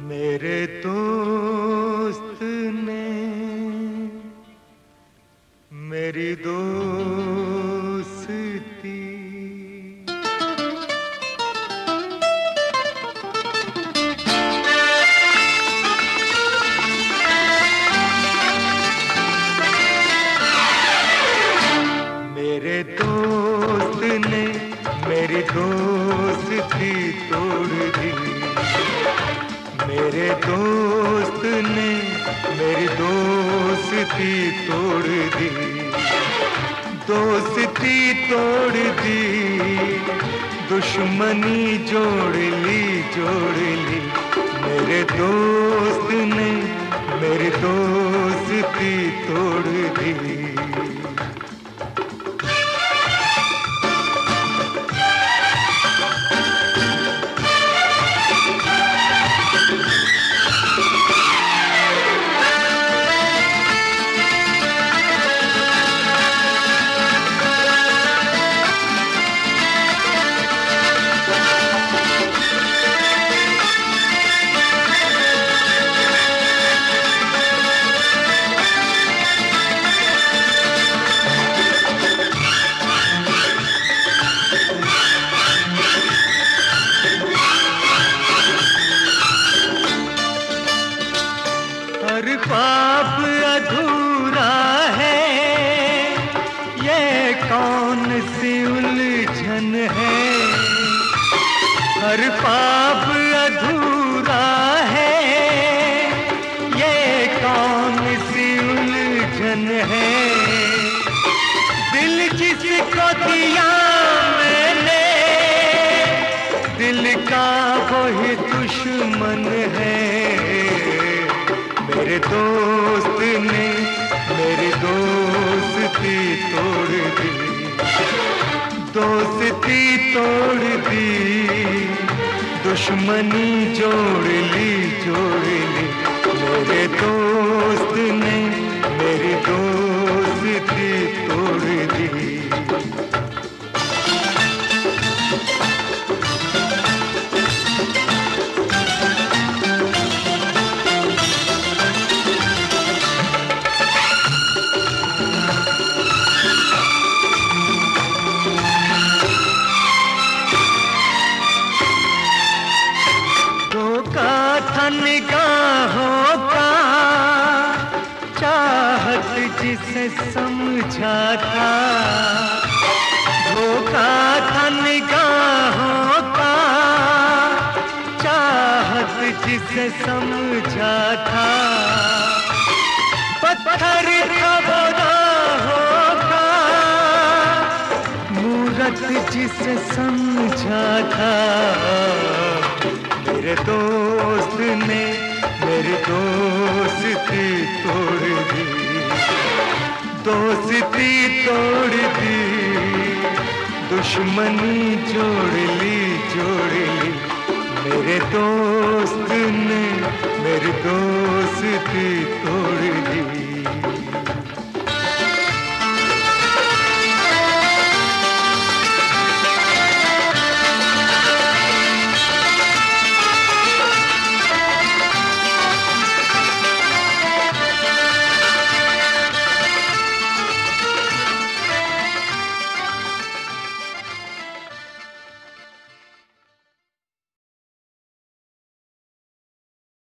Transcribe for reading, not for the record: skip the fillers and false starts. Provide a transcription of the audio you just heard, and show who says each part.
Speaker 1: मेरे दोस्त ने मेरी दोस्ती मेरे दोस्त ने मेरी दोस्ती तोड़ दी। मेरे दोस्त ने मेरी दोस्ती तोड़ दी। दोस्ती तोड़ दी, दुश्मनी जोड़ ली जोड़ ली। मेरे दोस्त ने मेरी दोस्ती तोड़ दी। हर ख्वाब अधूरा है, ये कौन सी उलझन है। हर ख्वाब अधूरा है, ये कौन सी उलझन है। दिल जिसको दिया मैंने, दिल का वही दुश्मन है। मेरे दोस्त ने मेरी दोस्ती तोड़ दी। दोस्ती तोड़ दी, दुश्मनी जोड़ ली जोड़ ली। मेरे दोस्त ने मेरी दोस्ती तोड़ दी। निगाहों का चाहत जिसे समझा था, धोखा था निगाहों का चाहत जिसे समझा था। पत्थर था वो राहों का मूरत जिसे समझा था। मेरे दोस्त ने मेरी दोस्ती तोड़ दी। दोस्ती तोड़ दी, दुश्मनी जोड़ ली जोड़ ली। मेरे दोस्त ने मेरी दोस्ती